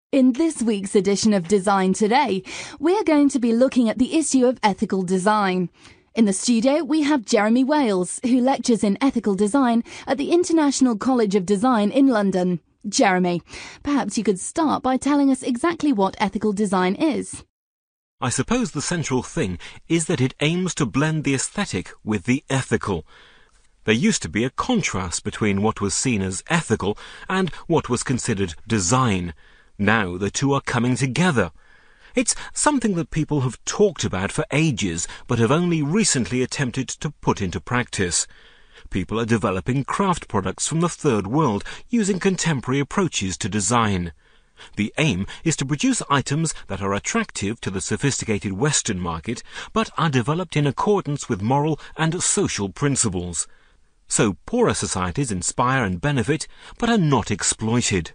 In this week's edition of Design Today, we're going to be looking at the issue of ethical design. In the studio, we have Jeremy Wales, who lectures in ethical design at the International College of Design in London. Jeremy, perhaps you could start by telling us exactly what ethical design is. I suppose the central thing is that it aims to blend the aesthetic with the ethical. There used to be a contrast between what was seen as ethical and what was considered design. Now the two are coming together. It's something that people have talked about for ages, but have only recently attempted to put into practice. People are developing craft products from the third world using contemporary approaches to design. The aim is to produce items that are attractive to the sophisticated Western market, but are developed in accordance with moral and social principles. So poorer societies inspire and benefit, but are not exploited.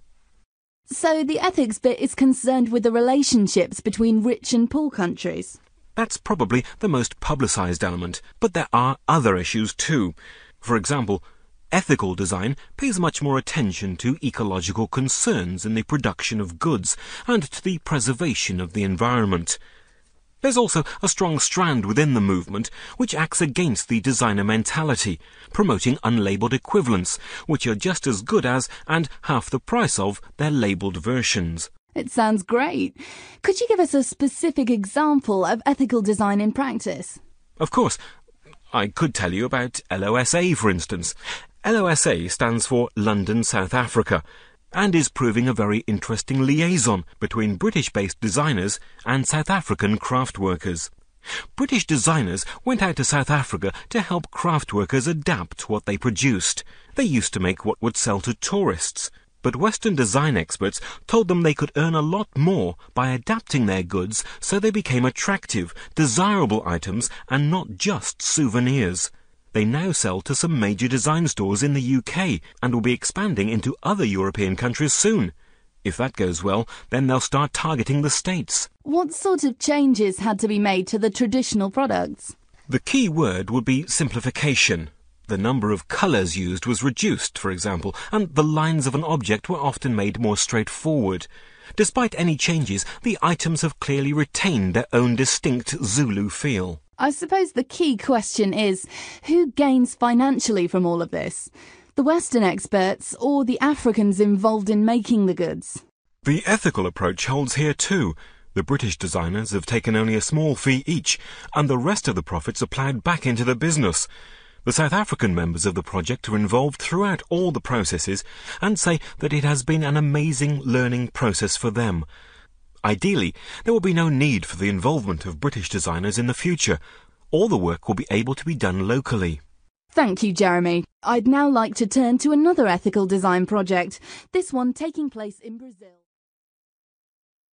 So the ethics bit is concerned with the relationships between rich and poor countries. That's probably the most publicised element, but there are other issues too. For example, ethical design pays much more attention to ecological concerns in the production of goods and to the preservation of the environment. There's also a strong strand within the movement which acts against the designer mentality, promoting unlabelled equivalents, which are just as good as and half the price of their labelled versions. It sounds great. Could you give us a specific example of ethical design in practice? Of course. I could tell you about LOSA, for instance. LOSA stands for London, South Africa, and is proving a very interesting liaison between British-based designers and South African craft workers. British designers went out to South Africa to help craft workers adapt what they produced. They used to make what would sell to tourists, but Western design experts told them they could earn a lot more by adapting their goods so they became attractive, desirable items and not just souvenirs. They now sell to some major design stores in the UK and will be expanding into other European countries soon. If that goes well, then they'll start targeting the States. What sort of changes had to be made to the traditional products? The key word would be simplification. The number of colours used was reduced, for example, and the lines of an object were often made more straightforward. Despite any changes, the items have clearly retained their own distinct Zulu feel. I suppose the key question is, who gains financially from all of this? The Western experts or the Africans involved in making the goods? The ethical approach holds here too. The British designers have taken only a small fee each, and the rest of the profits are ploughed back into the business. The South African members of the project are involved throughout all the processes and say that it has been an amazing learning process for them. Ideally, there will be no need for the involvement of British designers in the future. All the work will be able to be done locally. Thank you, Jeremy. I'd now like to turn to another ethical design project, this one taking place in Brazil.